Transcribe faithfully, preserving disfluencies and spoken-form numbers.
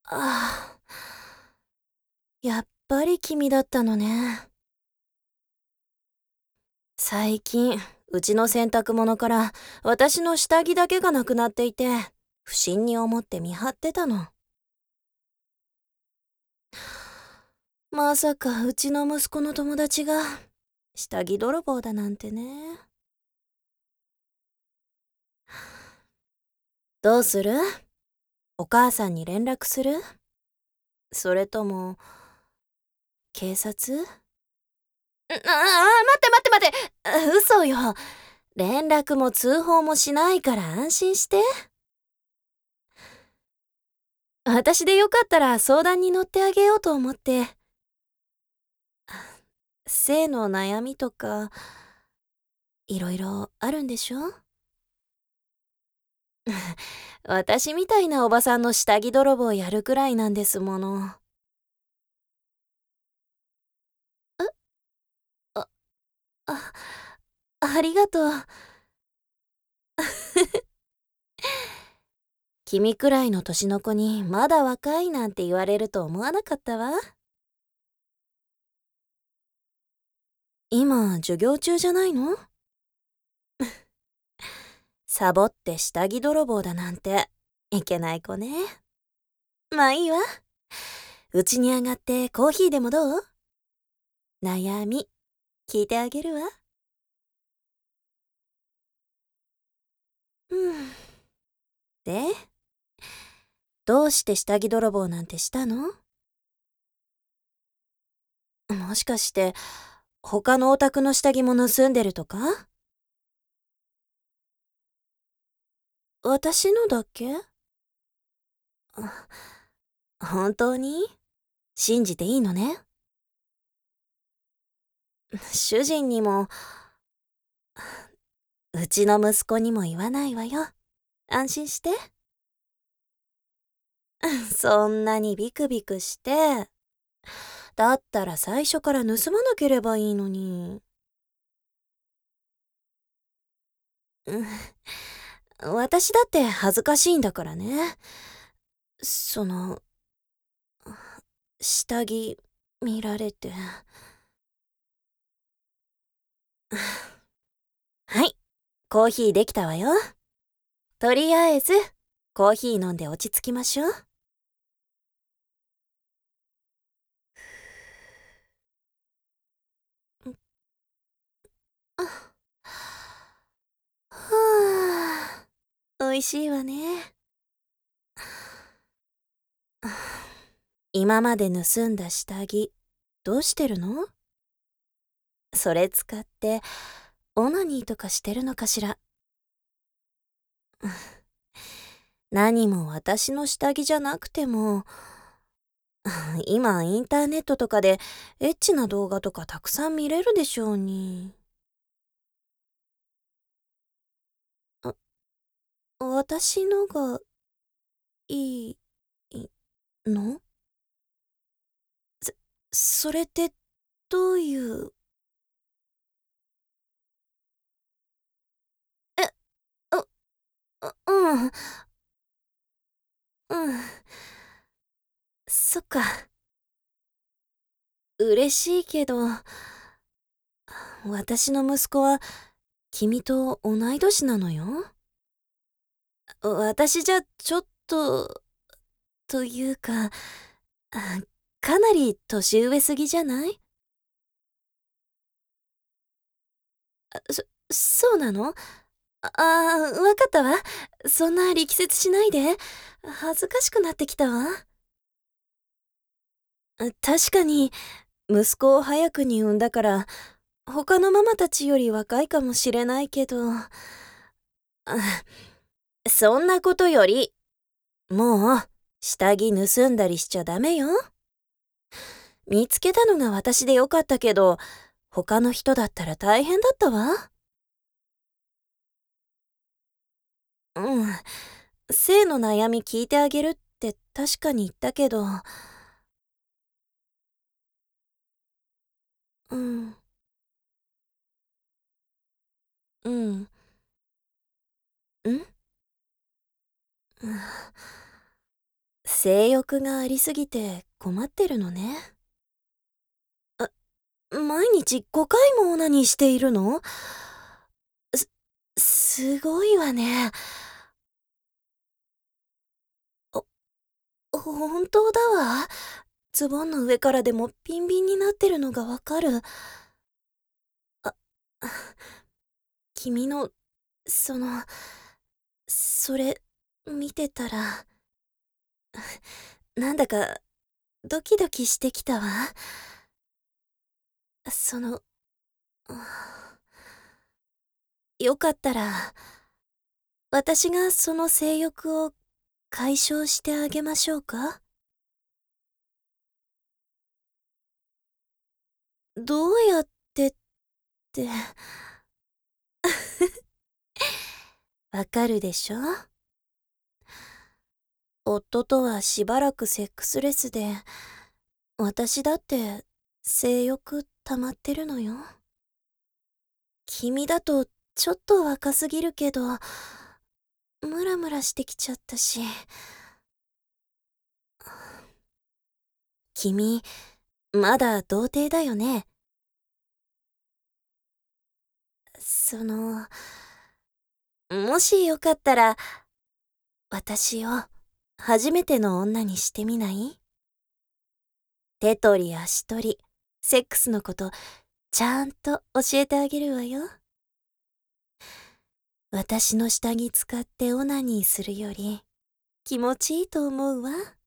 ああ、やっぱり君だったのね。最近、うちの洗濯物から私の下着だけがなくなっていて、不審に思って見張ってたの。まさかうちの息子の友達が下着泥棒だなんてね。どうする？お母さんに連絡する？それとも、警察？んああ、待って待って待って、あ嘘よ。連絡も通報もしないから安心して。私でよかったら相談に乗ってあげようと思って。性の悩みとか、いろいろあるんでしょ？私みたいなおばさんの下着泥棒やるくらいなんですもの。えあ、あ、ありがとう。君くらいの年の子にまだ若いなんて言われると思わなかったわ。今、授業中じゃないの？サボって下着泥棒だなんて、いけない子ね。まあいいわ。うちに上がってコーヒーでもどう？悩み、聞いてあげるわ。うん。で、どうして下着泥棒なんてしたの？もしかして、他のお宅の下着も盗んでるとか？私のだけ？あ、本当に？信じていいのね？主人にも、うちの息子にも言わないわよ。安心して。そんなにビクビクして。だったら最初から盗まなければいいのに。うん、私だって恥ずかしいんだからね。その、下着見られて。はい、コーヒーできたわよ。とりあえず、コーヒー飲んで落ち着きましょう。あ、はあ、美味しいわね。今まで盗んだ下着、どうしてるの？それ使って、オナニーとかしてるのかしら？何も私の下着じゃなくても、今インターネットとかでエッチな動画とかたくさん見れるでしょうに。あ、私のがいいの？そ、それってどういう？え、あ、あうん、うん。そっか。嬉しいけど、私の息子は君と同い年なのよ。私じゃちょっと、というか、あかなり年上すぎじゃない？そ、そうなの？ああー、わかったわ。そんな力説しないで。恥ずかしくなってきたわ。確かに、息子を早くに産んだから、他のママたちより若いかもしれないけど、あそんなことより、もう、下着盗んだりしちゃダメよ。見つけたのが私でよかったけど、他の人だったら大変だったわ。うん。性の悩み聞いてあげるって確かに言ったけど、うん、うん、ん性欲がありすぎて困ってるのね。あ、毎日ごかいもオナニーしているの？す、すごいわね。お、本当だわ。ズボンの上からでもビンビンになってるのがわかる。あ、君の、その、それ、見てたら、なんだか、ドキドキしてきたわ。その、よかったら、私がその性欲を解消してあげましょうか？どうやってって、わかるでしょ？夫とはしばらくセックスレスで、私だって性欲溜まってるのよ。君だとちょっと若すぎるけど、ムラムラしてきちゃったし。君、まだ童貞だよね。その、もしよかったら、私を初めての女にしてみない？手取り足取り、セックスのことちゃんと教えてあげるわよ。私の下着使ってオナニーするより気持ちいいと思うわ。